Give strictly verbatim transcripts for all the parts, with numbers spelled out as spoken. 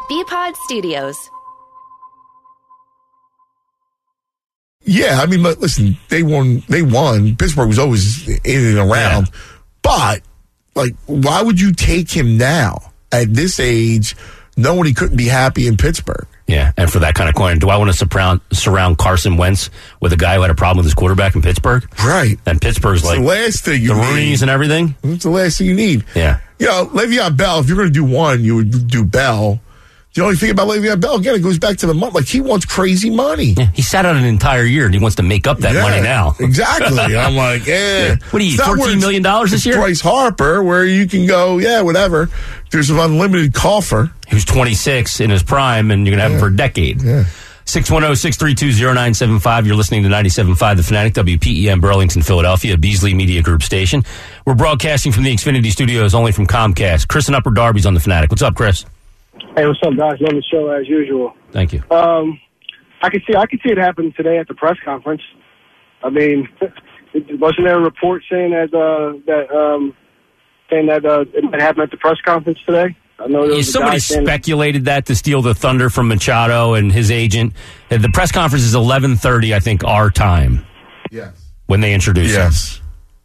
B-Pod Studios. Yeah, I mean, listen, they won. They won. Pittsburgh was always in and around. Yeah. But, like, why would you take him now at this age, knowing he couldn't be happy in Pittsburgh? Yeah, and for that kind of coin, do I want to surround, surround Carson Wentz with a guy who had a problem with his quarterback in Pittsburgh? Right. And Pittsburgh's it's like the last thing you the need. Rooney's and everything? It's the last thing you need. Yeah. You know, Le'Veon Bell, if you're going to do one, you would do Bell. The only thing about Le'Veon Bell, again, it goes back to the money. Like, he wants crazy money. Yeah, he sat out an entire year, and he wants to make up that yeah, money now. Exactly. I'm like, eh. Yeah. What are you, fourteen million dollars this year? Bryce Harper, where you can go, yeah, whatever. There's an unlimited coffer. He was twenty-six in his prime, and you're going to have yeah. him for a decade. Yeah. six one zero, six three two, zero nine seven five. You're listening to ninety-seven point five The Fanatic, W P E M, Burlington, Philadelphia, Beasley Media Group station. We're broadcasting from the Xfinity Studios, only from Comcast. Chris and Upper Darby's on The Fanatic. What's up, Chris? Hey, what's up, guys? Love the show as usual. Thank you. Um, I can see I can see it happen today at the press conference. I mean, wasn't there a report saying that uh, that um, saying that uh, it might happen at the press conference today? I know there was yeah, somebody speculated that to steal the thunder from Machado and his agent. The press conference is eleven thirty, I think, our time. Yes. When they introduce yes. him.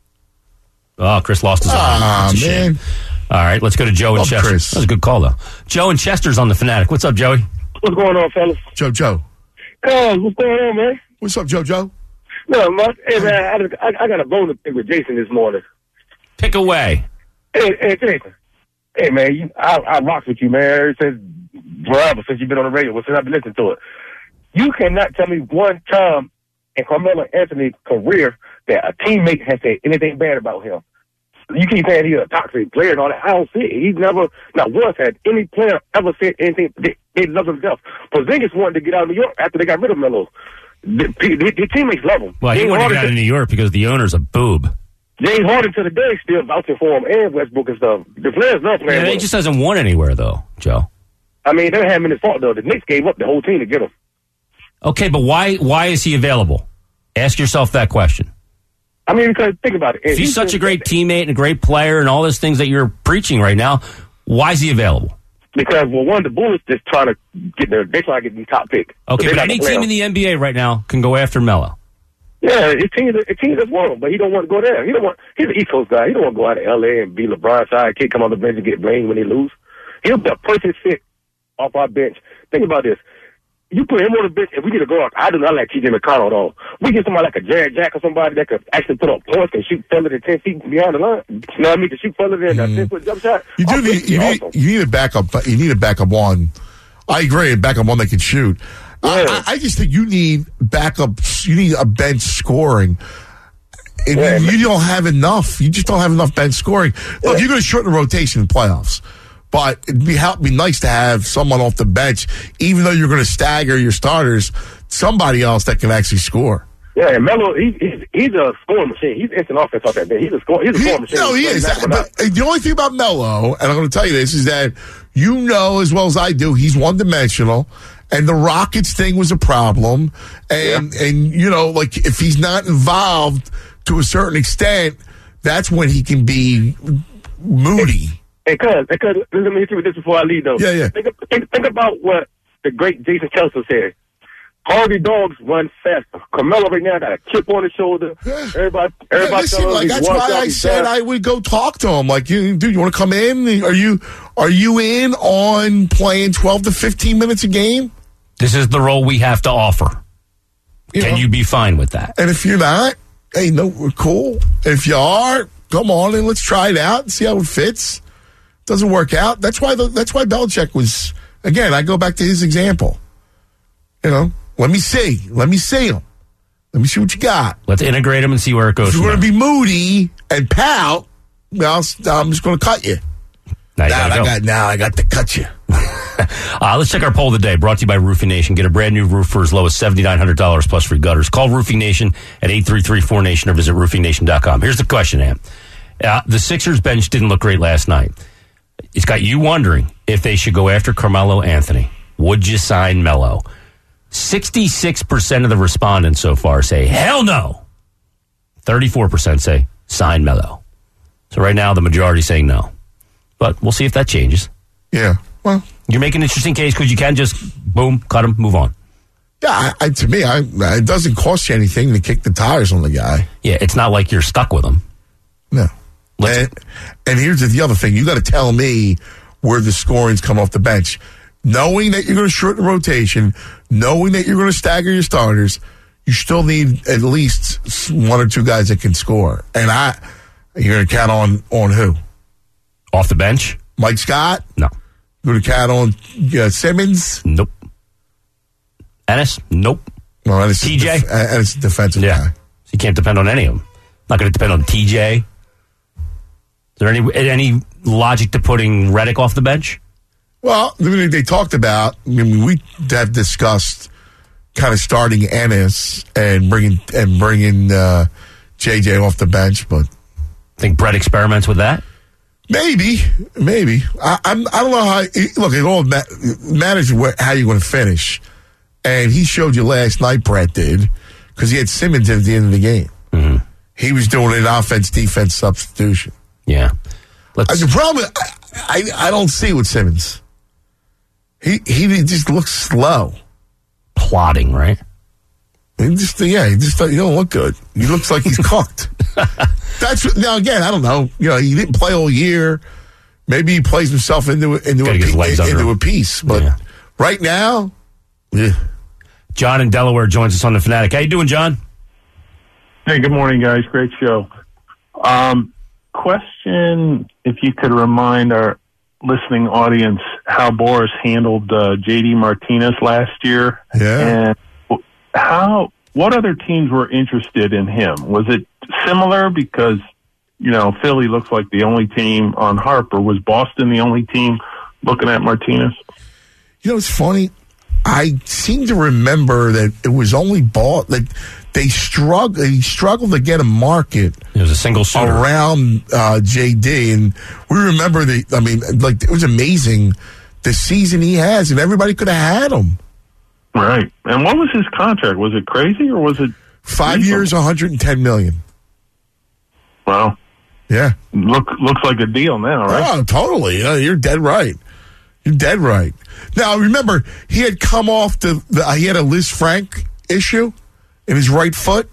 Oh, Chris lost his Ah, arm. man. All right, let's go to Joe in Chester. Chris. That was a good call, though. Joe in Chester's on The Fanatic. What's up, Joey? What's going on, fellas? Joe, Joe. Hey, what's going on, man? What's up, Joe, Joe? No, man. Hey, man, I, I, I got a bone to pick with Jason this morning. Pick away. Hey, hey, Jason. Hey, man, you, I, I rocked with you, man, ever since forever, since you've been on the radio, since I've been listening to it. You cannot tell me one time in Carmelo Anthony's career that a teammate has said anything bad about him. You keep saying he's a toxic player and all that. I don't see it. He's never, not once had any player ever said anything. They, they love himself. Porzingis wanted to get out of New York after they got rid of Melo. The, the, the teammates love him. Well, he James wanted to get Harden out of New York because the owner's a boob. James Harden to the day still vouching for him and Westbrook and stuff. The players love playing Yeah, he with just him. hasn't won anywhere, though, Joe. I mean, they don't have him in his fault, though. The Knicks gave up the whole team to get him. Okay, but why why is he available? Ask yourself that question. I mean, because think about it. If he's such a great teammate and a great player and all those things that you're preaching right now, why is he available? Because, well, one, the Bulls just trying to get their, they trying to get the top pick. Okay, but any team in the N B A right now can go after Melo. Yeah, his team, his team just want him, but he don't want to go there. He don't want. He's an East Coast guy. He don't want to go out to L A and be LeBron's sidekick, come on the bench and get blamed when they lose. He'll be a perfect fit off our bench. Think about this. You put him on the bench, if we get a guard, I do not like T J McConnell at all. We get somebody like a Jared Jack or somebody that could actually put up points and shoot further than ten feet beyond the line. You know what I mean? To shoot further than mm. a ten-foot jump shot. You do need, you, need, you need a backup. You need a backup one. I agree, a backup one that can shoot. Yeah. I, I just think you need backup. You need a bench scoring. And yeah, you, you don't have enough. You just don't have enough bench scoring. Look, yeah. You're going to shorten the rotation in playoffs. But it'd be, help, be nice to have someone off the bench, even though you're going to stagger your starters, somebody else that can actually score. Yeah, and Melo, he, he's, he's a scoring machine. He's instant offense off that bench. He's a, score, he's a scoring he, machine. No, he is. But the only thing about Melo, and I'm going to tell you this, is that you know as well as I do, he's one-dimensional, and the Rockets thing was a problem. And, yeah. and you know, like, if he's not involved to a certain extent, that's when he can be moody. And cuz, because let me hit you with this before I leave, though. Yeah, yeah. Think, think, think about what the great Jason Kelce said. Harvey Dogs run faster. Carmelo right now got a chip on his shoulder. Everybody, everybody. Yeah, listen, like, that's why I said I would go talk to him. Like, you, dude, you want to come in? Are you, are you in on playing twelve to fifteen minutes a game? This is the role we have to offer. You Can know? you be fine with that? And if you're not, hey, no, we're cool. If you are, come on and let's try it out and see how it fits. Doesn't work out. That's why the, that's why Belichick was, again, I go back to his example. You know, let me see. Let me see him. Let me see what you got. Let's integrate him and see where it goes. If you're going to be moody and pout, well, I'm just going to cut you. Now, you now, I go. got, now I got to cut you. uh, let's check our poll today, brought to you by Roofing Nation. Get a brand new roof for as low as seven thousand nine hundred dollars plus free gutters. Call Roofing Nation at eight three three four nation or visit roofing nation dot com. Here's the question, Am. Uh, the Sixers bench didn't look great last night. It's got you wondering if they should go after Carmelo Anthony. Would you sign Melo? sixty-six percent of the respondents so far say, hell no. thirty-four percent say, sign Melo. So right now, the majority saying no. But we'll see if that changes. Yeah. Well, You're making an interesting case because you can just, boom, cut him, move on. Yeah, I, I, to me, I, it doesn't cost you anything to kick the tires on the guy. Yeah, it's not like you're stuck with him. No. And, and here's the other thing. You got to tell me where the scoring's come off the bench. Knowing that you're going to shorten the rotation, knowing that you're going to stagger your starters, you still need at least one or two guys that can score. And I, you're going to count on, on who? Off the bench? Mike Scott? No. You're going to count on uh, Simmons? Nope. Ennis? Nope. No, Ennis T J? Def- Ennis is a defensive yeah. guy. So you can't depend on any of them. Not going to depend on T J. Is there any any logic to putting Reddick off the bench? Well, I mean, they talked about, I mean, we have discussed kind of starting Ennis and bringing and bringing uh, J J off the bench, but think Brett experiments with that. Maybe, maybe. I, I'm. I don't know how. Look, it all ma- matters where, how you're going to finish, and he showed you last night. Brett did because he had Simmons at the end of the game. Mm-hmm. He was doing an offense-defense substitution. Yeah. Let's. Uh, the problem, I, I, I don't see with Simmons. He he just looks slow, plodding, right? He just yeah, he just he don't look good. He looks like he's cooked. That's now again. I don't know. You know, he didn't play all year. Maybe he plays himself into into a, into a piece. But yeah. Right now, yeah. John in Delaware joins us on the Fanatic. How you doing, John? Hey, good morning, guys. Great show. Um, question: if you could remind our listening audience how Boris handled uh, J D Martinez last year, yeah, and how what other teams were interested in him? Was it similar because, you know, Philly looks like the only team on Harper? Was Boston the only team looking at Martinez? You know, it's funny. I seem to remember that it was only bought like they struggled. They struggled to get a market. It was a single suitor around uh, J D, and we remember the. I mean, like it was amazing the season he has, and everybody could have had him. Right. And what was his contract? Was it crazy or was it five reasonable? years, one hundred ten million? Wow. Yeah. Look, looks like a deal now, right? Oh, totally. Uh, you're dead right. You're dead right. Now, remember, he had come off the, the he had a Liz Frank issue in his right foot.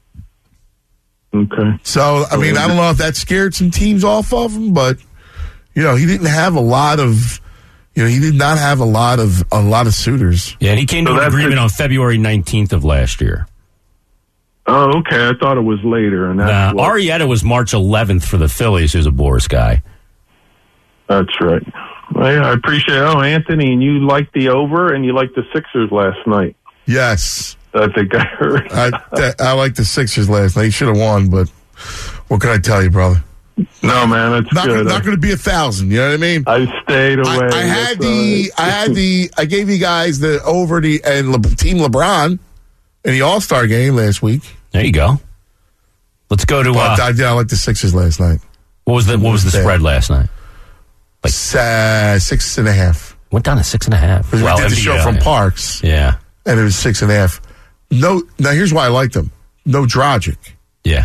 Okay. So, I mean, I don't know if that scared some teams off of him, but, you know, he didn't have a lot of, you know, he did not have a lot of, a lot of suitors. Yeah, and he came to so an agreement the, on February nineteenth of last year. Oh, okay. I thought it was later. And that's nah, Arrieta was March eleventh for the Phillies, who's a Boris guy. That's right. Well, yeah, I appreciate it. Oh, Anthony, and you liked the over and you liked the Sixers last night. Yes. I think I heard. I, I liked the Sixers last night. He should have won, but what can I tell you, brother? No, man, it's not, good. Not going to be a thousand. You know what I mean? I stayed away. I, I had the, I had the, I gave you guys the over the and Le, Team LeBron in the All Star game last week. There you go. Let's go to. But Uh, I did. I like the Sixers last night. What was the What was the There. spread last night? Like uh, six and a half. Went down to six and a half. We Well, did the N B A, show from yeah. Parks, Yeah, and it was six and a half. No, now here's why I liked them. No Dragic. yeah.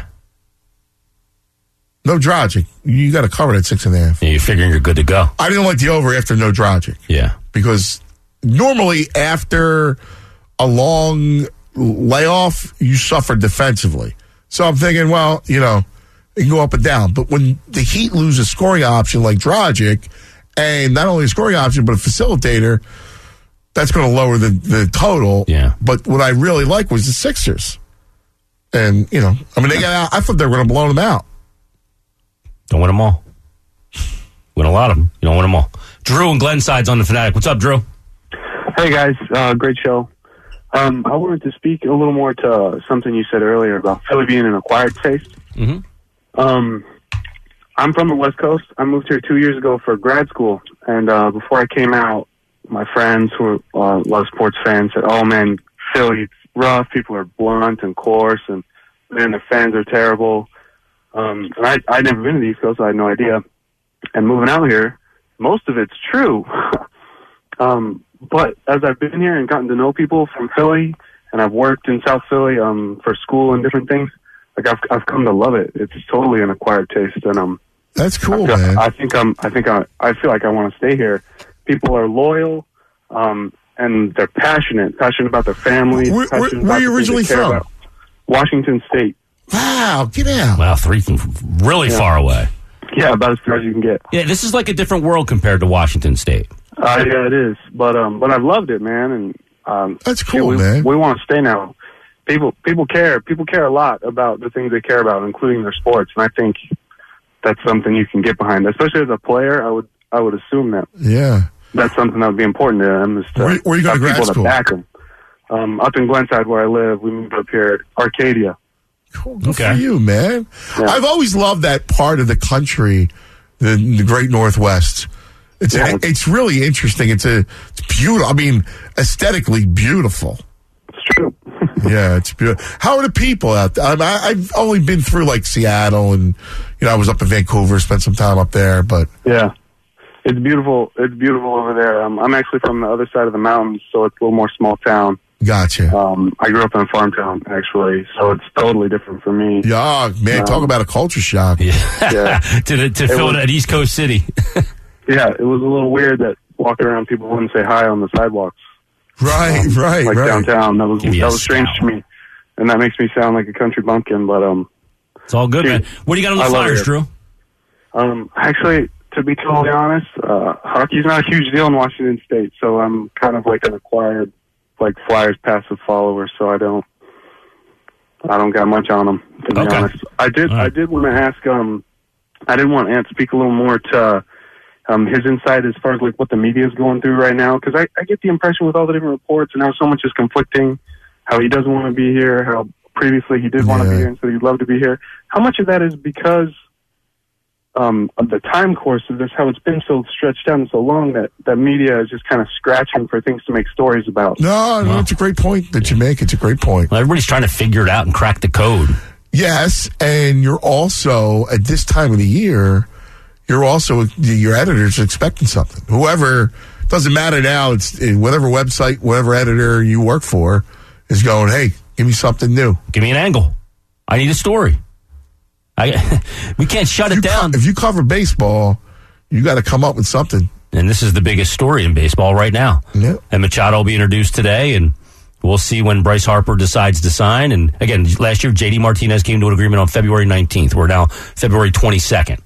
No Dragic. You got to cover that six and a half. Yeah, you're figuring you're good to go. I didn't like the over after no Dragic. Yeah. Because normally after a long layoff, you suffer defensively. So I'm thinking, well, you know, it can go up and down. But when the Heat lose a scoring option like Dragic, and not only a scoring option, but a facilitator, that's going to lower the, the total. Yeah. But what I really like was the Sixers. And, you know, I mean, they got out. I thought they were going to blow them out. Don't win them all. Win a lot of them. You don't win them all. Drew and Glenside's on the Fanatic. What's up, Drew? Hey, guys. Uh, great show. Um, I wanted to speak a little more to uh, something you said earlier about Philly being an acquired taste. Mm-hmm. Um, I'm from the West Coast. I moved here two years ago for grad school. And uh, before I came out, my friends who are uh, a lot of sports fans said, oh, man, Philly's rough. People are blunt and coarse. And, man, the fans are terrible. Um, and I, I'd never been to the East Coast, so I had no idea. And moving out here, most of it's true. um, but as I've been here and gotten to know people from Philly, and I've worked in South Philly um, for school and different things, like I've I've come to love it. It's totally an acquired taste, and um, That's cool, I feel, man. I think I'm. I think I. I feel like I want to stay here. People are loyal, um, and they're passionate, passionate about their families. Where, where, passionate where about are you the things they originally care from? about. Washington State. Wow, get out. Wow, three from really Yeah. far away. Yeah, about as far as you can get. Yeah, this is like a different world compared to Washington State. Uh, yeah, it is. But um, but I've loved it, man. And um, That's cool, yeah, we, man. We want to stay now. People people care. People care a lot about the things they care about, including their sports. And I think that's something you can get behind. Especially as a player, I would I would assume that Yeah. that's something that would be important to them. Is to Where- where you going have to grad people school? to back them. Um, up in Glenside, where I live, we moved up here, Arcadia. Cool. Good Okay. for you, man. Yeah. I've always loved that part of the country, the, the Great Northwest. It's Yeah. it's really interesting. It's a it's beautiful. I mean, aesthetically beautiful. It's true. Yeah, it's beautiful. How are the people out there? I mean, I, I've only been through like Seattle, and you know, I was up in Vancouver, spent some time up there. But Yeah, it's beautiful. It's beautiful over there. Um, I'm actually from the other side of the mountains, so it's a little more small town. gotcha. Um, I grew up in a farm town, actually, so it's totally different for me. Yeah, man, talk Um, about a culture shock. Yeah. Yeah. to the, to fill was- an East Coast city. Yeah, it was a little weird that walking around, people wouldn't say hi on the sidewalks, Right, um, right, like right. downtown. That was Give me that a was strange scowl. to me, and that makes me sound like a country bumpkin. But um, It's all good, Dude, man. What do you got on the I love Flyers, it. Drew? um, actually, to be totally honest, uh, hockey's not a huge deal in Washington State, so I'm kind of like an acquired, like Flyers passive follower. So I don't, I don't got much on them, to be Okay. honest. I did, All right. I did want to ask. Um, I did want Ant to speak a little more to um, his insight as far as like what the media is going through right now, because I, I get the impression with all the different reports and how so much is conflicting. How he doesn't want to be here. How previously he did want to Yeah. be here and said he'd love to be here. How much of that is because um, of the time course of this, how it's been so stretched out and so long that, that media is just kind of scratching for things to make stories about. No, no, it's a great point that you make. It's a great point. Well, everybody's trying to figure it out and crack the code. Yes, and you're also at this time of the year, you're also your editor's expecting something. Whoever, doesn't matter now. It's whatever website, whatever editor you work for is going. Hey, give me something new. Give me an angle. I need a story. I we can't shut If it you co- down. if you cover baseball, you got to come up with something. And this is the biggest story in baseball right now. Yeah. And Machado will be introduced today, and we'll see when Bryce Harper decides to sign. And again, last year, J D Martinez came to an agreement on February nineteenth. We're now February twenty-second.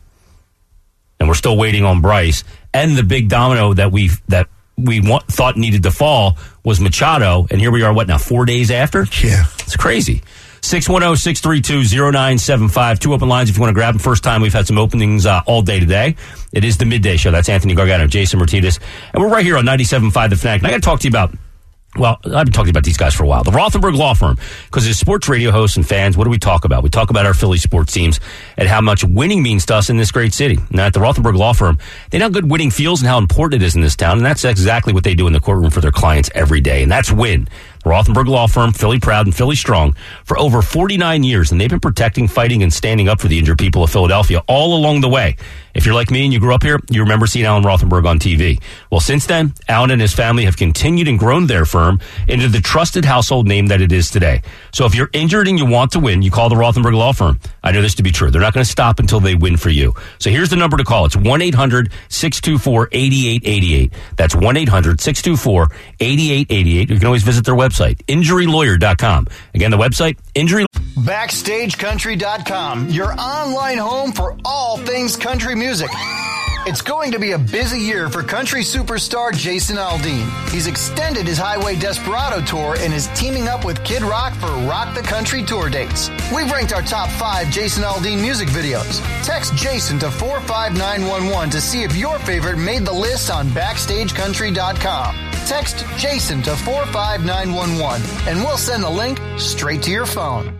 And we're still waiting on Bryce. And the big domino that we that we want, thought needed to fall was Machado. And here we are, what now, four days after? Yeah. It's crazy. six one zero, six three two, zero nine seven five. Two open lines if you want to grab them. First time we've had some openings uh, all day today. It is the midday show. That's Anthony Gargano, Jason Martinez. And we're right here on ninety-seven point five The Fanatic. And I got to talk to you about, well, I've been talking about these guys for a while. The Rothenberg Law Firm. Because as sports radio hosts and fans, what do we talk about? We talk about our Philly sports teams and how much winning means to us in this great city. Now, at the Rothenberg Law Firm, they know how good winning feels and how important it is in this town. And that's exactly what they do in the courtroom for their clients every day. And that's win. The Rothenberg Law Firm, Philly proud and Philly strong for over forty-nine years. And they've been protecting, fighting, and standing up for the injured people of Philadelphia all along the way. If you're like me and you grew up here, you remember seeing Alan Rothenberg on T V. Well, since then, Alan and his family have continued and grown their firm into the trusted household name that it is today. So if you're injured and you want to win, you call the Rothenberg Law Firm. I know this to be true. They're not going to stop until they win for you. So here's the number to call. It's one eight hundred, six two four, eight eight eight eight. That's one eight hundred, six two four, eight eight eight eight. You can always visit their website, injury lawyer dot com. Again, the website, injury Backstage Country dot com, your online home for all things country music. It's going to be a busy year for country superstar Jason Aldean. He's extended his Highway Desperado tour and is teaming up with Kid Rock for Rock the Country tour dates. We've ranked our top five Jason Aldean music videos. Text Jason to four five nine one one to see if your favorite made the list on Backstage Country dot com. Text Jason to four five nine one one and we'll send the link straight to your phone.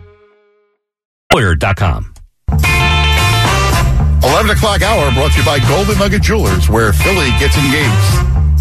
lawyer dot com. eleven o'clock hour brought to you by Golden Nugget Jewelers, where Philly gets engaged.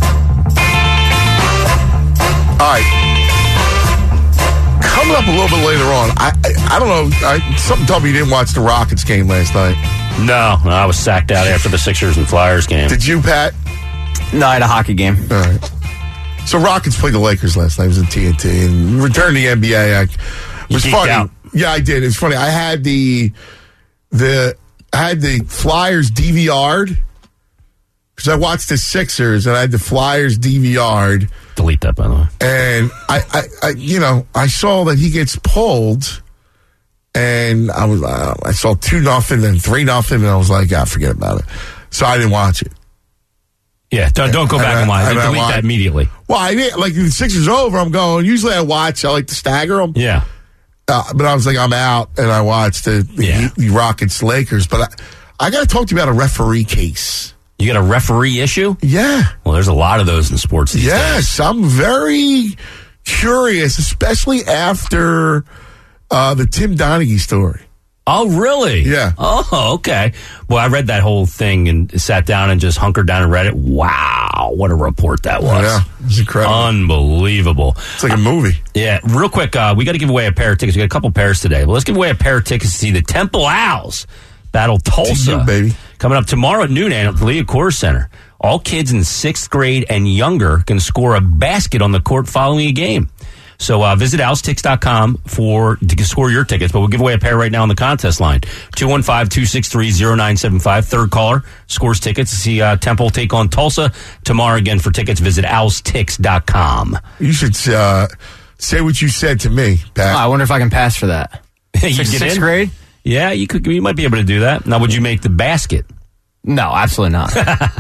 All right. Coming up a little bit later on, I I, I don't know. I, something told me you didn't watch the Rockets game last night. No, I was sacked out after the Sixers and Flyers game. Did you, Pat? No, I had a hockey game. All right. So Rockets played the Lakers last night. It was in T N T. And returned to the N B A. I, it was geeked funny. out. Yeah, I did. It's funny. I had the the I had the Flyers D V R'd. because I watched the Sixers and I had the Flyers D V R'd. Delete that, by the way. And I, I, I you know, I saw that he gets pulled, and I was, uh, I saw two nothing and three nothing, and I was like, ah, forget about it. So I didn't watch it. Yeah, don't, don't go and back I, and watch it. And Delete I, that immediately. Well, I didn't, like, the Sixers over, I'm going, usually I watch, I like to stagger them. Yeah. Uh, but I was like, I'm out, and I watched the, the, Yeah. the Rockets Lakers. But I, I got to talk to you about a referee case. You got a referee issue? Yeah. Well, there's a lot of those in sports these yes, days. I'm very curious, especially after uh, the Tim Donaghy story. Oh, really? Yeah. Oh, okay. Well, I read that whole thing and sat down and just hunkered down and read it. Wow, what a report that was. Yeah, it's incredible. Unbelievable. It's like a movie. Uh, yeah, real quick, uh, we got to give away a pair of tickets. We got a couple pairs today. But let's give away a pair of tickets to see the Temple Owls battle Tulsa. You, baby. Coming up tomorrow at noon at the Leah Core Center. All kids in sixth grade and younger can score a basket on the court following a game. So uh, visit owls tix dot com for to score your tickets. But we'll give away a pair right now on the contest line. two one five, two six three, zero nine seven five. Third caller scores tickets to see uh, Temple take on Tulsa. Tomorrow again for tickets, visit owls tix dot com. You should uh, say what you said to me, Pat. Oh, I wonder if I can pass for that. You Sixth, get sixth in? grade? Yeah, you could. You might be able to do that. Now, would you make the basket? No, absolutely not.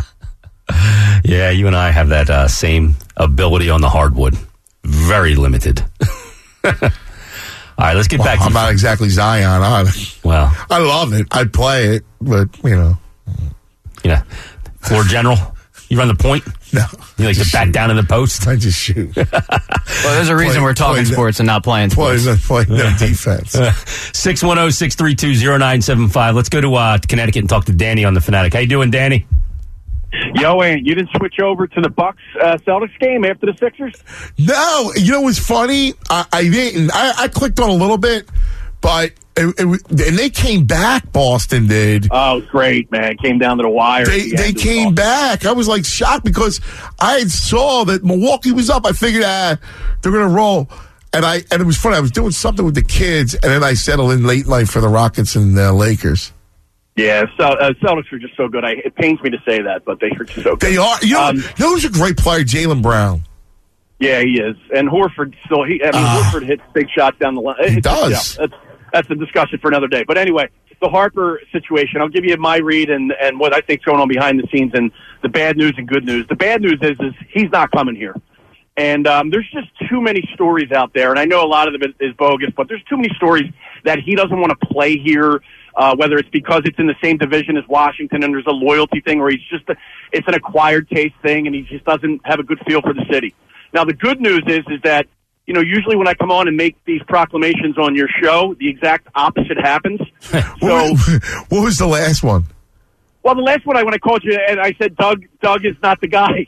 Yeah, you and I have that uh, same ability on the hardwood. Very limited. All right, let's get well, back to I'm not exactly Zion. I, well, I love it. I play it, but, you know. Yeah. Floor general, you run the point? No. You like to back shoot. down in the post? I just shoot. Well, there's a reason play, we're talking sports and not playing sports. Play, play no defense. six one zero, six three two, zero nine seven five. Let's go to uh, Connecticut and talk to Danny on the Fanatic. How you doing, Danny? Yo, and you didn't switch over to the Bucks uh, Celtics game after the Sixers? No, you know what's funny? I, I didn't. I, I clicked on a little bit, but it, it, and they came back. Boston did. Oh, it was great, man! Came down to the wire. They they came back. I was like shocked because I had saw that Milwaukee was up. I figured ah, they're gonna roll, and I and it was funny. I was doing something with the kids, and then I settled in late night for the Rockets and the Lakers. Yeah, so, uh, Celtics are just so good. I, it pains me to say that, but they are just so good. They are. You know, um, you know who's a great player? Jaylen Brown. Yeah, he is. And Horford still. He, I mean, uh, Horford hits big shots down the line. He it's, does. Yeah, that's, that's a discussion for another day. But anyway, the Harper situation. I'll give you my read and, and what I think's going on behind the scenes and the bad news and good news. The bad news is is he's not coming here. And um, there's just too many stories out there. And I know a lot of them is bogus, but there's too many stories that he doesn't want to play here. Uh, whether it's because it's in the same division as Washington and there's a loyalty thing, or he's just a, it's an acquired taste thing, and he just doesn't have a good feel for the city. Now, the good news is is that you know usually when I come on and make these proclamations on your show, the exact opposite happens. So, what was the last one? Well, the last one I when I called you and I said Doug Doug is not the guy,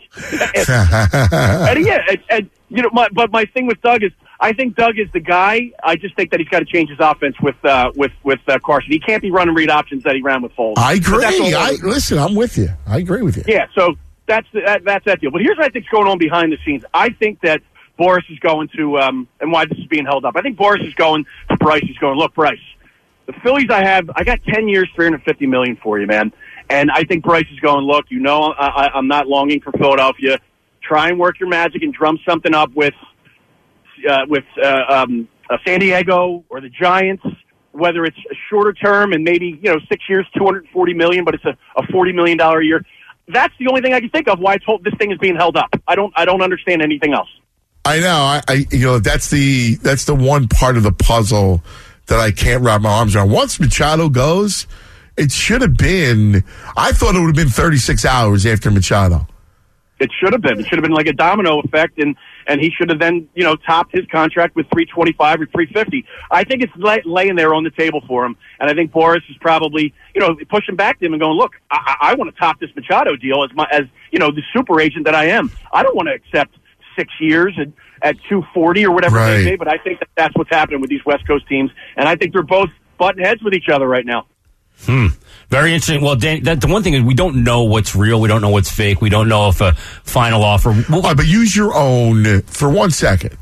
and, and yeah, and, and you know, my, but my thing with Doug is. I think Doug is the guy. I just think that he's got to change his offense with uh, with with uh, Carson. He can't be running read options that he ran with Foles. I agree. I, listen, I'm with you. I agree with you. Yeah, so that's the, that, that's that deal. But here's what I think's going on behind the scenes. I think that Boris is going to, um, and why this is being held up. I think Boris is going to Bryce. He's going, look, Bryce, the Phillies I have, I got ten years, three hundred fifty million dollars for you, man. And I think Bryce is going, look, you know, I, I, I'm not longing for Philadelphia. Try and work your magic and drum something up with. Uh, with uh, um, uh, San Diego or the Giants, whether it's a shorter term and maybe you know six years, two hundred forty million, but it's a, a forty million dollar a year. That's the only thing I can think of why I told this thing is being held up. I don't, I don't understand anything else. I know. I, I, you know, that's the that's the one part of the puzzle that I can't wrap my arms around. Once Machado goes, it should have been. I thought it would have been thirty-six hours after Machado. It should have been. It should have been like a domino effect, and, and he should have then, you know, topped his contract with three twenty-five or three fifty. I think it's lay, laying there on the table for him, and I think Boris is probably, you know, pushing back to him and going, look, I, I want to top this Machado deal as my, as you know, the super agent that I am. I don't want to accept six years at, at two forty or whatever right. it may be, but I think that that's what's happening with these West Coast teams, and I think they're both butting heads with each other right now. Hmm. Very interesting. Well, Dan, that, the one thing is we don't know what's real. We don't know what's fake. We don't know if a final offer. We'll, right, but use your own for one second.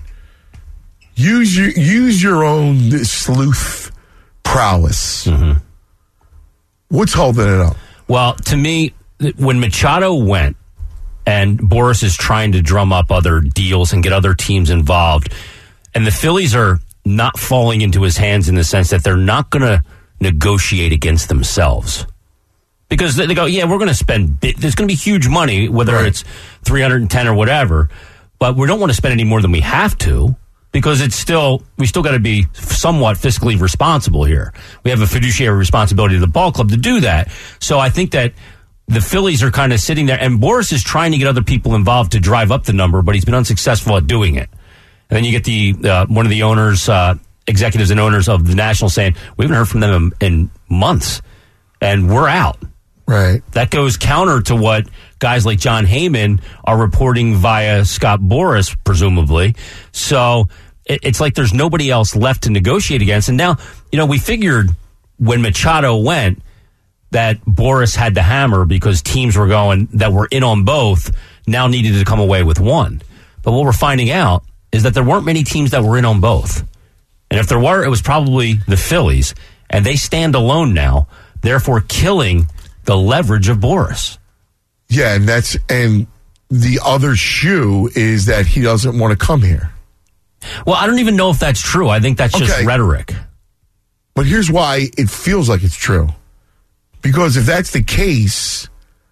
Use your use your own sleuth prowess. Mm-hmm. What's holding it up? Well, to me, when Machado went and Boris is trying to drum up other deals and get other teams involved, and the Phillies are not falling into his hands in the sense that they're not going to negotiate against themselves. Because they go, yeah, we're going to spend, there's going to be huge money, whether right. it's three hundred ten or whatever, but we don't want to spend any more than we have to, because it's still, we still got to be somewhat fiscally responsible here. We have a fiduciary responsibility to the ball club to do that. So I think that the Phillies are kind of sitting there, and Boris is trying to get other people involved to drive up the number, but he's been unsuccessful at doing it. And then you get the uh, one of the owners, uh, executives and owners of the Nationals saying, we haven't heard from them in, in months, and we're out. Right. That goes counter to what guys like John Heyman are reporting via Scott Boras, presumably. So it, it's like there's nobody else left to negotiate against. And now, you know, we figured when Machado went that Boras had the hammer because teams were going that were in on both now needed to come away with one. But what we're finding out is that there weren't many teams that were in on both. And if there were, it was probably the Phillies. And they stand alone now, therefore killing the leverage of Boris. Yeah, and that's and the other shoe is that he doesn't want to come here. Well, I don't even know if that's true. I think that's just okay. rhetoric. But here's why it feels like it's true. Because if that's the case,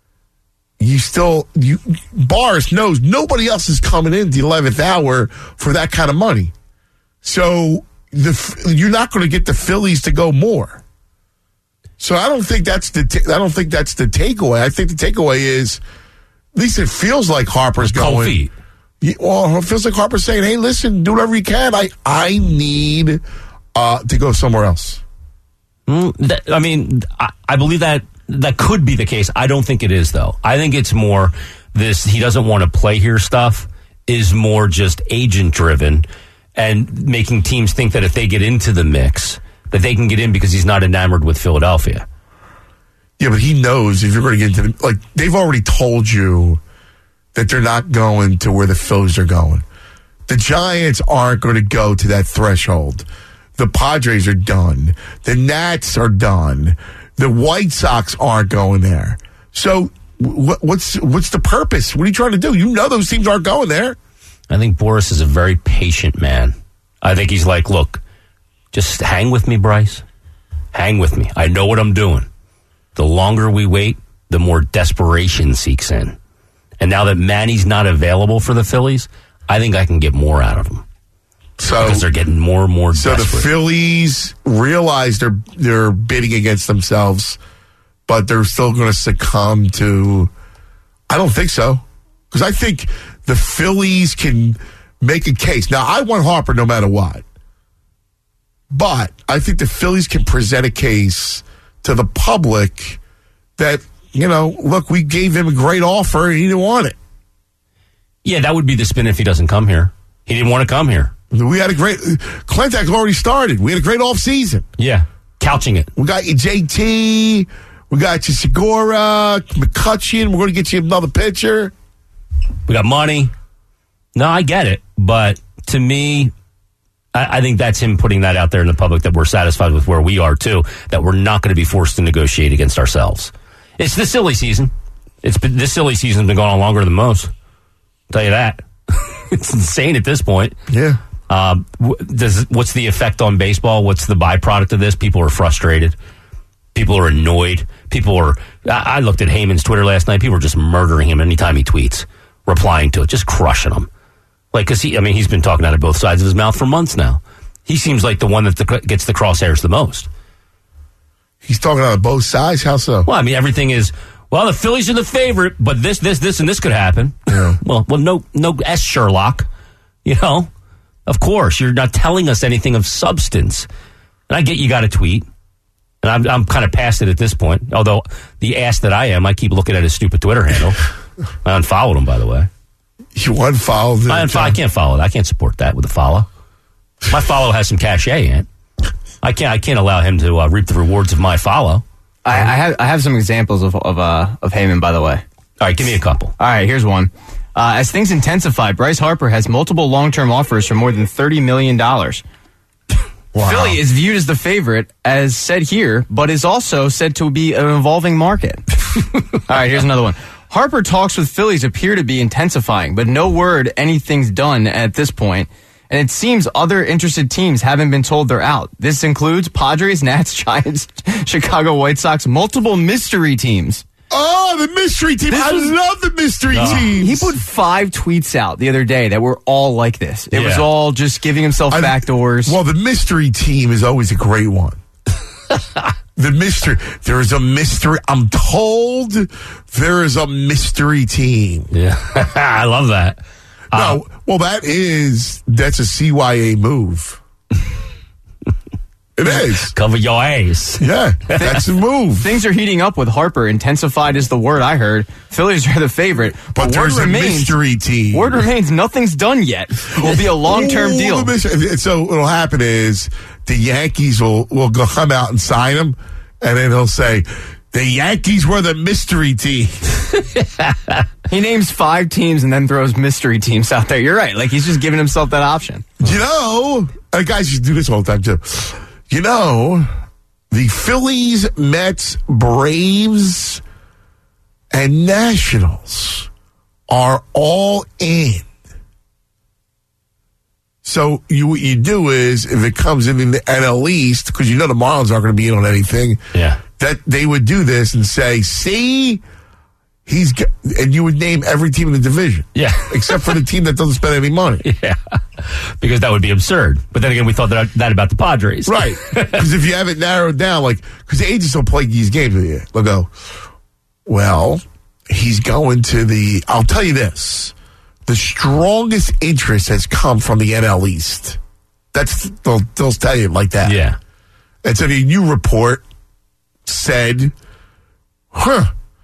you still you Boris knows nobody else is coming in the eleventh hour for that kind of money. So the you're not going to get the Phillies to go more. So I don't think that's the t- I don't think that's the takeaway. I think the takeaway is at least it feels like Harper's Cold going. Feet. Yeah, well, it feels like Harper's saying, "Hey, listen, do whatever you can. I I need uh, to go somewhere else." Mm, that, I mean, I, I believe that that could be the case. I don't think it is, though. I think it's more this he doesn't want to play here stuff is more just agent driven and making teams think that if they get into the mix, that they can get in because he's not enamored with Philadelphia. Yeah, but he knows if you're going to get into the, like, they've already told you that they're not going to where the Phillies are going. The Giants aren't going to go to that threshold. The Padres are done. The Nats are done. The White Sox aren't going there. So wh- what's what's the purpose? What are you trying to do? You know those teams aren't going there. I think Boris is a very patient man. I think he's like, look, just hang with me, Bryce. Hang with me. I know what I'm doing. The longer we wait, the more desperation seeks in. And now that Manny's not available for the Phillies, I think I can get more out of them. So, because they're getting more and more so desperate. The Phillies realize they're they're bidding against themselves, but they're still going to succumb to. I don't think so, because I think the Phillies can make a case. Now, I want Harper no matter what, but I think the Phillies can present a case to the public that, you know, look, we gave him a great offer and he didn't want it. Yeah, that would be the spin if he doesn't come here. He didn't want to come here. We had a great Clintac already started. We had a great off season. Yeah, couching it. We got you J T. We got you Segura, McCutcheon. We're going to get you another pitcher. We got money. No, I get it, but to me, I, I think that's him putting that out there in the public that we're satisfied with where we are too. That we're not going to be forced to negotiate against ourselves. It's the silly season. It's been, this silly season's been going on longer than most. I'll tell you that. It's insane at this point. Yeah. Um, does what's the effect on baseball? What's the byproduct of this? People are frustrated. People are annoyed. People are. I, I looked at Heyman's Twitter last night. People are just murdering him anytime he tweets, replying to it, just crushing him. Like, because he, I mean, he's been talking out of both sides of his mouth for months now. He seems like the one that the, gets the crosshairs the most. He's talking out of both sides. How so? Well, I mean, everything is. Well, the Phillies are the favorite, but this, this, this, and this could happen. Yeah. Well, well, no, no S. Sherlock. You know. Of course, you're not telling us anything of substance. And I get you got to tweet. And I'm I'm kind of past it at this point. Although the ass that I am, I keep looking at his stupid Twitter handle. I unfollowed him, by the way. You unfollowed him? I, unfo- I can't follow it. I can't support that with a follow. My follow has some cachet, Ant. I can't I can't allow him to uh, reap the rewards of my follow. I, I have I have some examples of of uh, of Heyman, by the way. All right, give me a couple. All right, here's one. Uh, as things intensify, Bryce Harper has multiple long-term offers for more than thirty million dollars. Wow. Philly is viewed as the favorite, as said here, but is also said to be an evolving market. All right, here's another one. Harper talks with Phillies appear to be intensifying, but no word anything's done at this point. And it seems other interested teams haven't been told they're out. This includes Padres, Nats, Giants, Chicago White Sox, multiple mystery teams. Oh, the mystery team. This I was, love the mystery no. teams. He put five tweets out the other day that were all like this. It yeah. was all just giving himself I, backdoors. Well, the mystery team is always a great one. The mystery. There is a mystery. I'm told there is a mystery team. Yeah. I love that. No, uh, well, that is, that's a C Y A move. It is. Cover your ass. Yeah, that's a move. Things are heating up with Harper. Intensified is the word I heard. Phillies are the favorite. But, but there's a remains, mystery team. Word remains nothing's done yet. It will be a long-term Ooh, deal. So what'll happen is the Yankees will, will go come out and sign him, and then he'll say, the Yankees were the mystery team. He names five teams and then throws mystery teams out there. You're right. Like, he's just giving himself that option. You know, uh, guys used to do this all the time, too. You know, the Phillies, Mets, Braves, and Nationals are all in. So you, what you do is, if it comes in the N L East, because you know the Marlins aren't going to be in on anything, yeah, that they would do this and say, see, he's, and you would name every team in the division. Yeah. Except for the team that doesn't spend any money. Yeah. Because that would be absurd. But then again, we thought that, that about the Padres. Right. Because if you have it narrowed down, like, because the agents will play these games with you. They'll go, well, he's going to the, I'll tell you this, the strongest interest has come from the N L East. That's, they'll, they'll tell you like that. Yeah. And so the new report said, huh,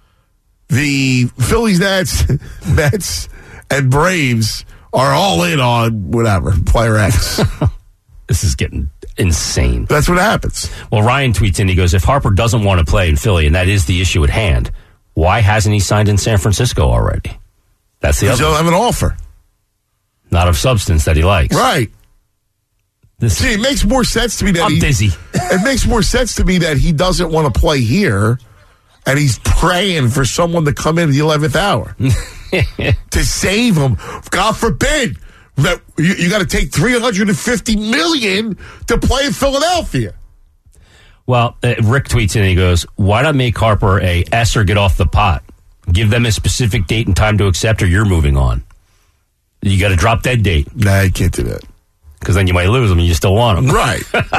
the Phillies, Nats, Mets, and Braves are all in on whatever, player X. This is getting insane. That's what happens. Well, Ryan tweets in, he goes, if Harper doesn't want to play in Philly, and that is the issue at hand, why hasn't he signed in San Francisco already? That's the other. He don't have an offer. Not of substance that he likes. Right. This See, it makes more sense to me that I'm he, dizzy. It makes more sense to me that he doesn't want to play here, and he's praying for someone to come in at the eleventh hour to save him. God forbid that you, you got to take three hundred fifty million dollars to play in Philadelphia. Well, uh, Rick tweets in and he goes, why not make Harper a S or get off the pot? Give them a specific date and time to accept, or you're moving on. You got to drop that date. Nah, you can't do that. Because then you might lose them and you still want them. Right.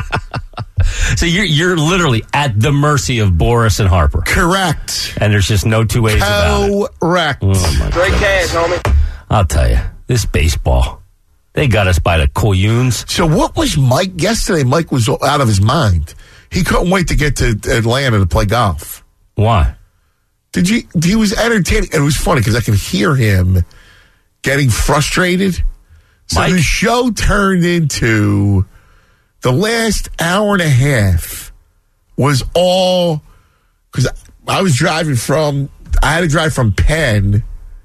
So you're you're literally at the mercy of Boris and Harper. Correct. And there's just no two ways about it. Correct. Oh my Great cash, homie. I'll tell you, this baseball, they got us by the coyoons. So what was Mike yesterday? Mike was out of his mind. He couldn't wait to get to Atlanta to play golf. Why? Did you? He was entertaining. And it was funny because I could hear him getting frustrated. So Mike? The show turned into the last hour and a half was all because I was driving from. I had to drive from Penn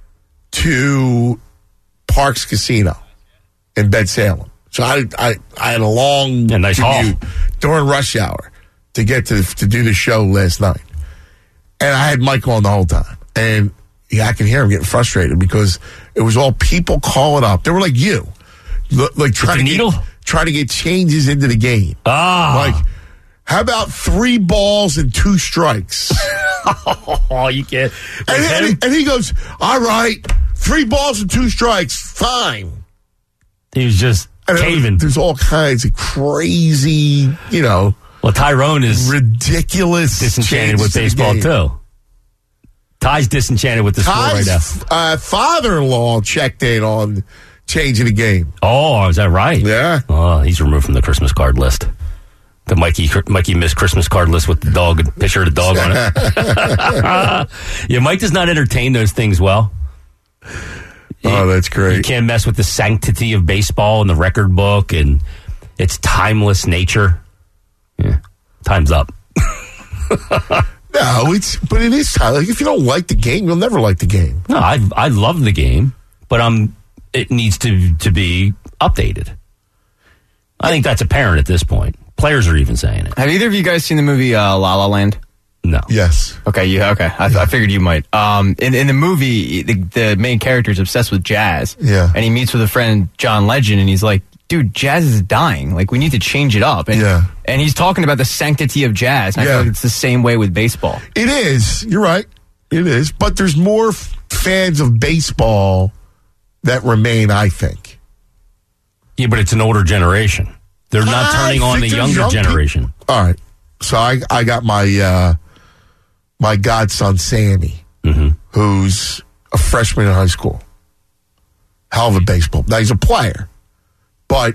to Parks Casino in Bensalem. So I I, I had a long yeah, nice commute haul. during rush hour to get to to do the show last night, and I had Mike on the whole time, and yeah, I can hear him getting frustrated because it was all people calling up. They were like you, like trying to needle? get, trying to get changes into the game. Ah, like how about three balls and two strikes? Oh, you can't. And, and, he, and he goes, all right, three balls and two strikes, fine. He was just and caving. There's all kinds of crazy, you know. Well, Tyrone is ridiculous, disenchanted with baseball too. Ty's disenchanted with the score right now. Uh, father-in-law checked in on changing the game. Oh, is that right? Yeah. Oh, he's removed from the Christmas card list. The Mikey Mikey missed Christmas card list with the dog and picture of the dog on it. Yeah, Mike does not entertain those things well. Oh, that's great. You can't mess with the sanctity of baseball and the record book and its timeless nature. Yeah, time's up. No, it's but it is time. Like if you don't like the game, you'll never like the game. No, I I love the game, but um, it needs to to be updated. I think that's apparent at this point. Players are even saying it. Have either of you guys seen the movie uh, La La Land? No. Yes. Okay, you okay. I, I figured you might. Um, in, in the movie, the, the main character is obsessed with jazz. Yeah. And he meets with a friend, John Legend, and he's like, dude, jazz is dying. Like, we need to change it up. And, yeah. And he's talking about the sanctity of jazz. And yeah. I feel like it's the same way with baseball. It is. You're right. It is. But there's more f- fans of baseball that remain, I think. Yeah, but it's an older generation. They're not I turning on the younger young generation. People. All right. So I I got my uh, my godson, Sammy, mm-hmm. who's a freshman in high school. Hell of a baseball. Now, he's a player. But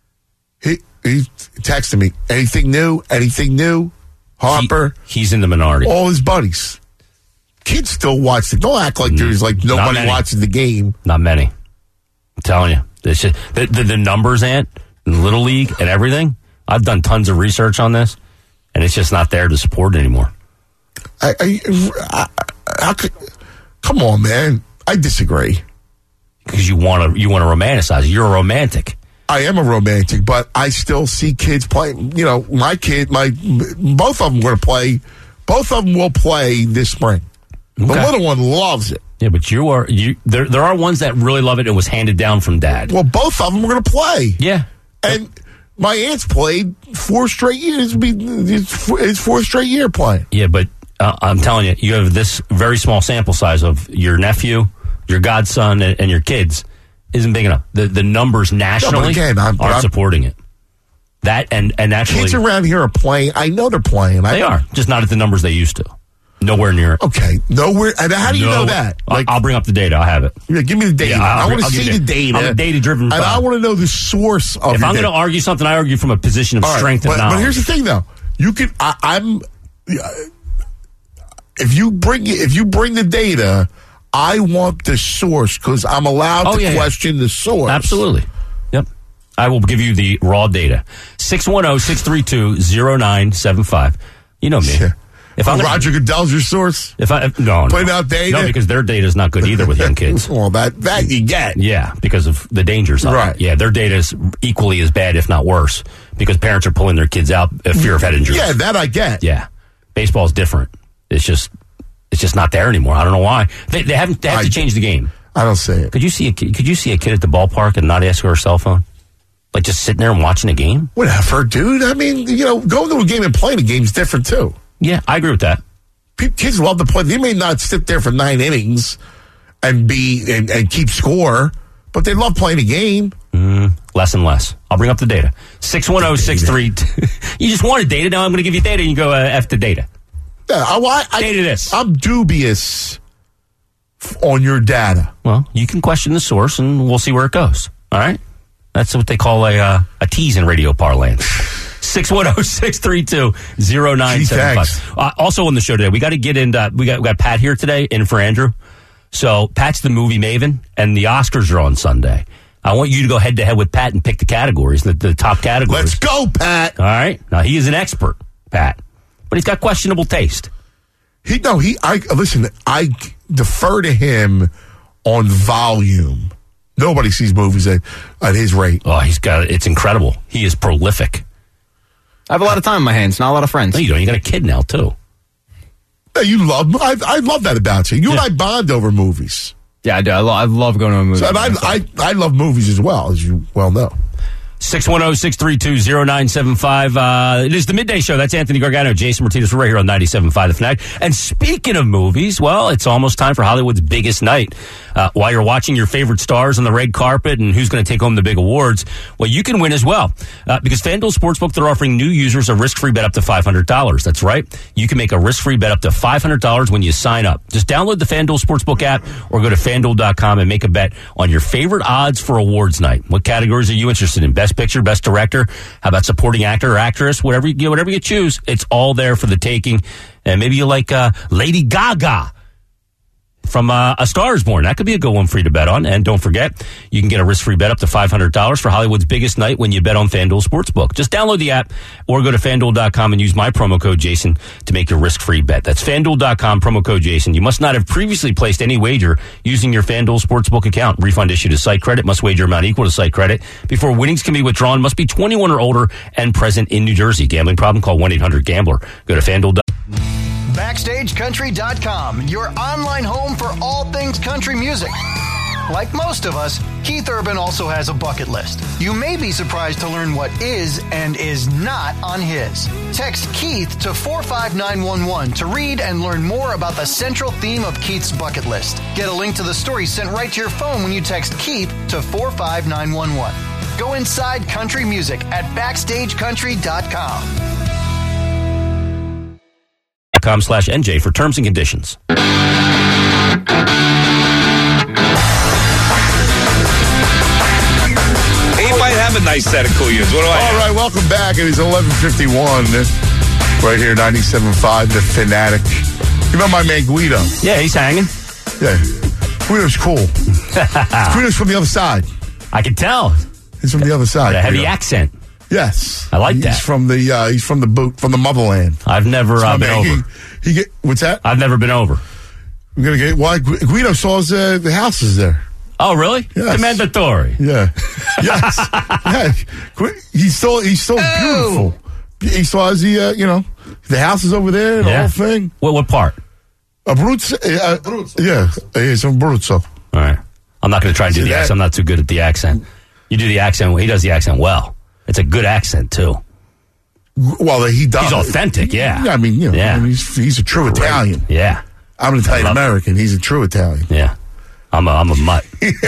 he he texted me, anything new? Anything new? Harper? He, he's in the minority. All his buddies. Kids still watch it. Don't act like there's like nobody watches the game. Not many. I'm telling you. It's just, the, the, the numbers, Ant, in Little League and everything, I've done tons of research on this, and it's just not there to support anymore. I, I, I, I could, come on, man. I disagree. Because you want to you want to romanticize it. You're a romantic. I am a romantic, but I still see kids playing. You know, my kid, my both of them going to play. Both of them will play this spring. Okay. The little one loves it. Yeah, but you are you. There, there are ones that really love it. And was handed down from dad. Well, both of them are going to play. Yeah, and my aunt's played four straight years. It's fourth straight year playing. Yeah, but uh, I'm telling you, you have this very small sample size of your nephew, your godson, and, and your kids isn't big enough. The the numbers nationally no, again, I'm, aren't I'm, supporting it. That and and actually, kids around here are playing. I know they're playing. They I, are just not at the numbers they used to. Nowhere near. Okay, nowhere. And how do you no, know that? Like, I'll bring up the data. I'll have it. Yeah, give me the data. Yeah, I want to I'll see the data. I'm a data-driven. And thought. I want to know the source of. If I'm going to argue something, I argue from a position of All strength right, and but, knowledge. But here's the thing, though. You can. I, I'm. If you bring if you bring the data, I want the source because I'm allowed oh, to yeah, question yeah. the source. Absolutely. Yep. I will give you the raw data. six one zero, six three two, zero nine seven five. You know me. Yeah. If oh, I'm gonna, Roger Goodell's your source? If I if, no, Putting no. out data? No, because their data is not good either with young kids. Well, that that you get. Yeah, because of the dangers of right. it. Yeah, their data is equally as bad, if not worse, because parents are pulling their kids out of fear of head injuries. Yeah, that I get. Yeah. Baseball is different. It's just it's just not there anymore. I don't know why. They, they haven't they have I, to change the game. I don't say it. Could you see a kid, could you see a kid at the ballpark and not ask her her cell phone? Like just sitting there and watching a game? Whatever, dude. I mean, you know, going to a game and playing a game is different too. Yeah, I agree with that. Kids love to play. They may not sit there for nine innings and be and, and keep score, but they love playing a game. Mm, less and less. I'll bring up the data. six one zero, six three two You just wanted data. Now I'm going to give you data and you go uh, F the data. Yeah, I, I, data this. I'm dubious on your data. Well, you can question the source and we'll see where it goes. All right? That's what they call a uh, a tease in radio parlance. six one zero, six three two, zero nine seven five Uh, also on the show today, we got to get into, we got, we got Pat here today in for Andrew. So Pat's the movie maven, and the Oscars are on Sunday. I want you to go head to head with Pat and pick the categories, the, the top categories. Let's go, Pat. All right. Now, he is an expert, Pat, but he's got questionable taste. He no, he. I listen. I defer to him on volume. Nobody sees movies at, at his rate. Oh, he's got it's incredible. He is prolific. I have a lot of time on my hands, not a lot of friends. No, you don't. You got a kid now too. Yeah, you love. I, I love that about you. You yeah. and I bond over movies. Yeah, I do. I, lo- I love going to a movie. So, and I, I I love movies as well, as you well know. six one zero, six three two, zero nine seven five Uh, it is the Midday Show. That's Anthony Gargano, Jason Martinez. We're right here on ninety-seven point five The Fanatic. And speaking of movies, well, it's almost time for Hollywood's biggest night. Uh, while you're watching your favorite stars on the red carpet and who's going to take home the big awards, well, you can win as well. Uh, because FanDuel Sportsbook, they're offering new users a risk-free bet up to five hundred dollars. That's right. You can make a risk-free bet up to five hundred dollars when you sign up. Just download the FanDuel Sportsbook app or go to FanDuel dot com and make a bet on your favorite odds for awards night. What categories are you interested in? Best Picture, Best Director? How about supporting actor or actress? Whatever you, whatever you choose, it's all there for the taking. And maybe you like uh, Lady Gaga. from uh, A Star Is Born. That could be a good one for you to bet on. And don't forget, you can get a risk-free bet up to five hundred dollars for Hollywood's biggest night when you bet on FanDuel Sportsbook. Just download the app or go to FanDuel dot com and use my promo code Jason to make your risk-free bet. That's FanDuel dot com, promo code Jason. You must not have previously placed any wager using your FanDuel Sportsbook account. Refund issued to site credit. Must wager amount equal to site credit. Before winnings can be withdrawn, must be twenty-one or older and present in New Jersey. Gambling problem? Call one eight hundred gambler. Go to FanDuel. Backstage Country dot com, your online home for all things country music. Like most of us, Keith Urban also has a bucket list. You may be surprised to learn what is and is not on his. Text Keith to four five nine one one to read and learn more about the central theme of Keith's bucket list. Get a link to the story sent right to your phone when you text Keith to four five nine one one. Go inside country music at backstage country dot com. Com slash N J for terms and conditions. Anybody have a nice set of Cuyas? What do I All have? right, welcome back. It is eleven fifty-one right here, ninety-seven point five, The Fanatic. You remember my man Guido? Yeah, he's hanging. Yeah. Guido's cool. Guido's from the other side. I can tell. He's from the other side. A heavy Guido. accent. Yes, I like he's that. From the uh, he's from the boot from the motherland. I've never uh, been he, over. He, he get what's that? I've never been over. We're gonna get why well, Guido saw his, uh, the houses there. Oh, really? Yes. Commendatory. Yeah, yes, yeah. He's still he's still Oh. beautiful. He saw the uh, you know the houses over there, the Yeah. whole thing. What what part? Abruzzo, uh, Abruzzo. Yeah, it's Abruzzo. All right. I'm not going to try and do See the that? accent. I'm not too good at the accent. You do the accent. He does the accent well. It's a good accent too. Well, he does. He's authentic. Yeah. Yeah, I mean, you know, Yeah. I mean, he's he's a true Great. Italian. Yeah. I'm an Italian American. He's a true Italian. Yeah. I'm a, I'm a mutt.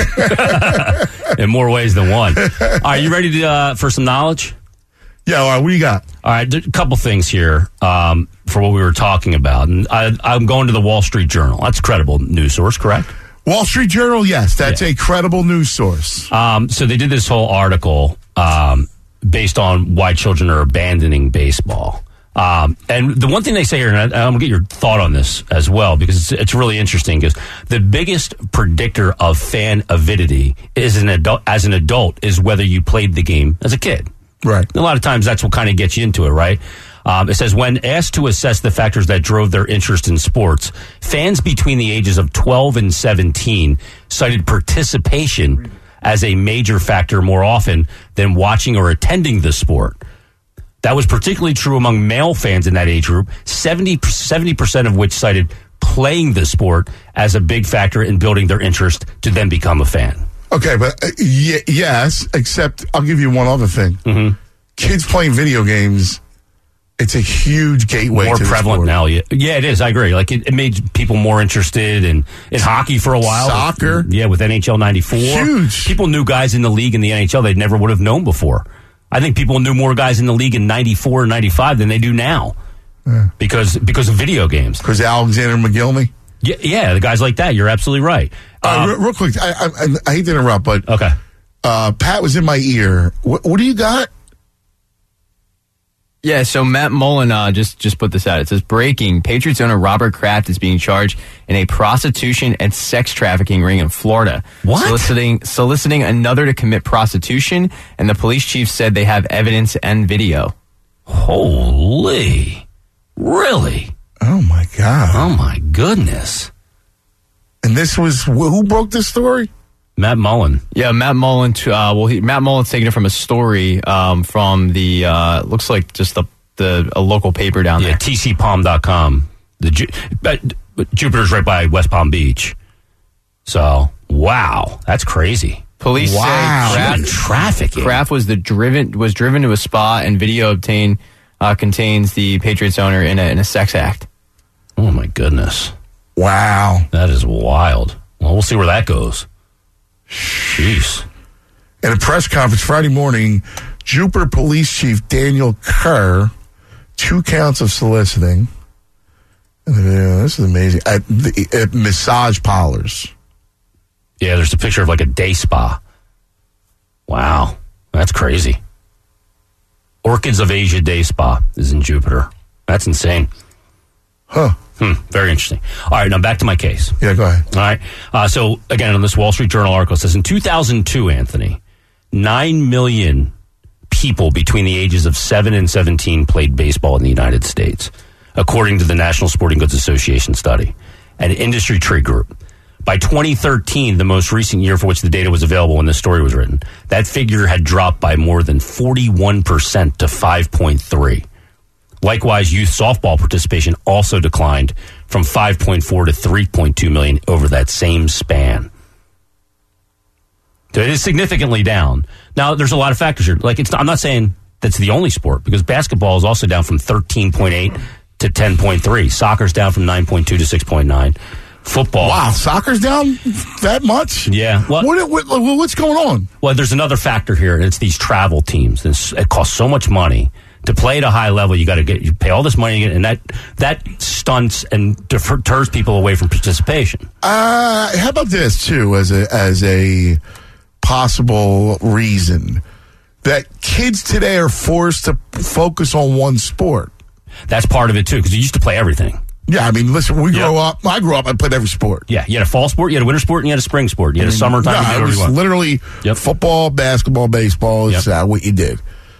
In more ways than one. All right, you ready to, uh, for some knowledge? Yeah, all right, what do you got? All right, there's a couple things here um, for what we were talking about. And I, I'm going to the Wall Street Journal. That's a credible news source, correct? Wall Street Journal, yes, that's Yeah. a credible news source. Um, so they did this whole article um, based on why children are abandoning baseball. Um, and the one thing they say here, and I, I'm going to get your thought on this as well, because it's, it's really interesting, because the biggest predictor of fan avidity is an adult, as an adult is whether you played the game as a kid. Right. A lot of times that's what kind of gets you into it, right? Um, it says, when asked to assess the factors that drove their interest in sports, fans between the ages of twelve and seventeen cited participation as a major factor more often than watching or attending the sport. That was particularly true among male fans in that age group, seventy percent of which cited playing the sport as a big factor in building their interest to then become a fan. Okay, but uh, y- yes, except I'll give you one other thing. Mm-hmm. Kids playing video games, it's a huge gateway More to the prevalent sport. now. Yeah, yeah, it is. I agree. Like it, it made people more interested in, in hockey for a while. Soccer. Yeah, with N H L ninety-four. Huge. People knew guys in the league in the N H L they never would have known before. I think people knew more guys in the league in ninety-four and ninety-five than they do now. Yeah. Because because of video games. Because Alexander McGillney. Yeah, yeah, the guys like that. You're absolutely right. Uh, Um, real, real quick, I, I, I hate to interrupt, but okay. uh, Pat was in my ear. What, what do you got? Yeah, so Matt Mullen uh, just just put this out. It says, breaking, Patriots owner Robert Kraft is being charged in a prostitution and sex trafficking ring in Florida. What? Soliciting, soliciting another to commit prostitution, and the police chief said they have evidence and video. Holy. Really? Oh, my God. Oh, my goodness. And this was, who broke this story? Matt Mullen. Yeah, Matt Mullen. To, uh, well, he, Matt Mullen's taking it from a story um, from the uh, looks like just the the a local paper down Yeah, there. T C palm dot com. The Ju- but, but Jupiter's right by West Palm Beach. So, wow, that's crazy. Police Wow. say Human Kraft, trafficking. Kraft was the driven was driven to a spa, and video obtained uh, contains the Patriots owner in a in a sex act. Oh my goodness, Wow. that is wild. Well, we'll see where that goes. Jeez. At a press conference Friday morning, Jupiter Police Chief Daniel Kerr, two counts of soliciting. And the video, this is amazing. At, the, at massage parlors. Yeah, there's a picture of like a day spa. Wow, that's crazy. Orchids of Asia Day Spa is in Jupiter. That's insane. Huh. Hmm, very interesting. All right, now back to my case. Yeah, go ahead. All right. Uh, so, again, on this Wall Street Journal article, it says in two thousand two, Anthony, nine million people between the ages of seven and seventeen played baseball in the United States, according to the National Sporting Goods Association study, an industry tree group. By twenty thirteen, the most recent year for which the data was available when this story was written, that figure had dropped by more than forty-one percent to five point three. Likewise, youth softball participation also declined from five point four to three point two million over that same span. So it is significantly down. Now, there's a lot of factors here. Like, it's, I'm not saying that's the only sport, because basketball is also down from thirteen point eight to ten point three. Soccer's down from nine point two to six point nine. Football. Wow, soccer's down that much? Yeah. Well, what, what, what's going on? Well, there's another factor here, and it's these travel teams. It's, it costs so much money to play at a high level. You got to get you pay all this money, and that that stunts and deters people away from participation. Uh, how about this too, as a as a possible reason that kids today are forced to focus on one sport? That's part of it too, because you used to play everything. Yeah, I mean, listen, we Yep. grow up. I grew up. I played every sport. Yeah, you had a fall sport, you had a winter sport, and you had a spring sport. You had a summertime. No, you did it whatever was you want. literally Yep. football, basketball, baseball. Is Yep. uh, what you did.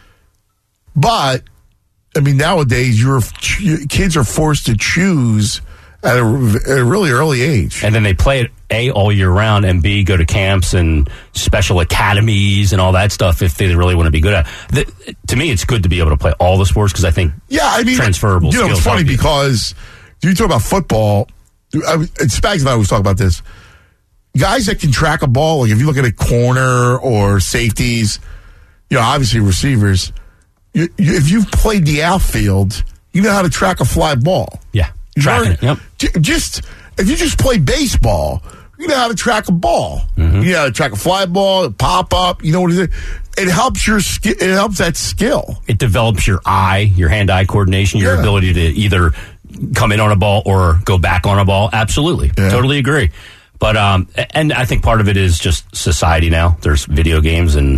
But I mean, nowadays, your kids are forced to choose at a, at a really early age, and then they play it A, all year round, and B, go to camps and special academies and all that stuff if they really want to be good at it. The, to me, it's good to be able to play all the sports, because I think yeah, I mean, transferable You know, skills it's funny help you. because you talk about football. I, Spags and I always talk about this. Guys that can track a ball, like if you look at a corner or safeties, you know, obviously receivers. You, you, if you've played the outfield, you know how to track a fly ball. Yeah, You tracking learn- it. Yep. j- Just if you just play baseball, you know how to track a ball. Mm-hmm. You know how to track a fly ball, pop up. You know what it is. It helps your ski- It helps that skill. It develops your eye, your hand-eye coordination, your Yeah. ability to either come in on a ball or go back on a ball. Absolutely. Yeah. Totally agree. But, um, and I think part of it is just society now. There's video games, and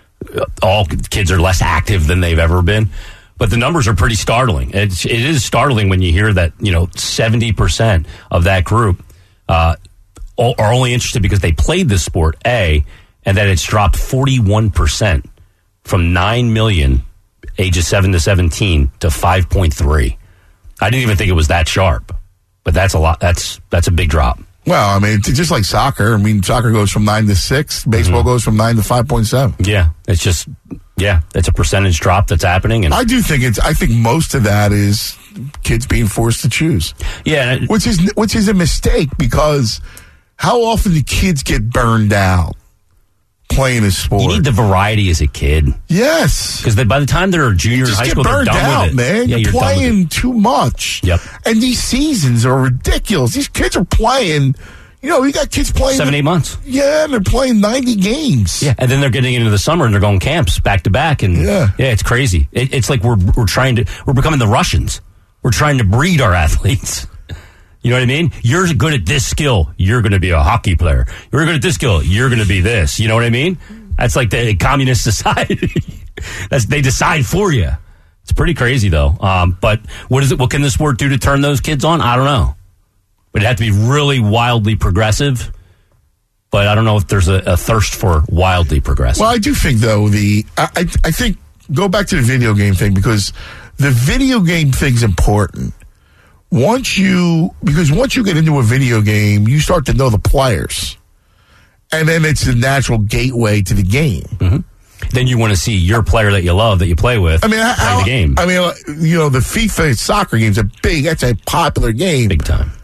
all kids are less active than they've ever been. But the numbers are pretty startling. It's, it is startling when you hear that, you know, seventy percent of that group uh, are only interested because they played this sport, A, and that it's dropped forty-one percent from nine million ages seven to seventeen to five point three. I didn't even think it was that sharp, but that's a lot. That's that's a big drop. Well, I mean, it's just like soccer. I mean, soccer goes from nine to six. Baseball Mm-hmm. goes from nine to five point seven. Yeah, it's just yeah, it's a percentage drop that's happening, and I do think it's. I think most of that is kids being forced to choose. yeah, and it- which is which is a mistake, because how often do kids get burned out playing a sport? you need the variety as a kid, yes, because by the time they're juniors in just high get school, they're burned done out, with it. man. Yeah, you're, you're done with it. playing too much. Yep. And these seasons are ridiculous. These kids are playing. You know, you got kids playing Seven, eight months. Yeah, and they're playing ninety games. Yeah, and then they're getting into the summer and they're going camps back to back, and Yeah. yeah, it's crazy. It, it's like we're we're trying to we're becoming the Russians. We're trying to breed our athletes. You know what I mean? You're good at this skill, you're going to be a hockey player. You're good at this skill, you're going to be this. You know what I mean? That's like the communist society. That's they decide for you. It's pretty crazy though. Um, but what is it? What can this sport do to turn those kids on? I don't know. But it'd have to be really wildly progressive. But I don't know if there's a, a thirst for wildly progressive. Well, I do think though the I I I think go back to the video game thing, because the video game thing's important. Once you because once you get into a video game, you start to know the players, and then it's the natural gateway to the game. Mm-hmm. Then you want to see your player that you love that you play with. I mean, play how, the game. I mean, uh, you know, the FIFA soccer game's a big. That's a popular game, Big time.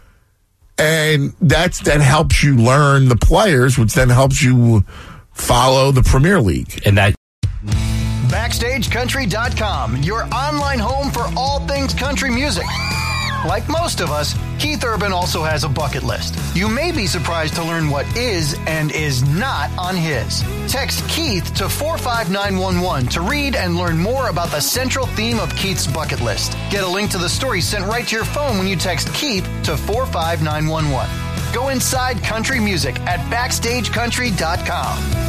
and that's that helps you learn the players, which then helps you follow the Premier League. And that Backstage Country dot com, your online home for all things country music. Like most of us, Keith Urban also has a bucket list. You may be surprised to learn what is and is not on his. Text Keith to four five nine one one to read and learn more about the central theme of Keith's bucket list. Get a link to the story sent right to your phone when you text Keith to four five nine one one. Go inside country music at Backstage Country dot com.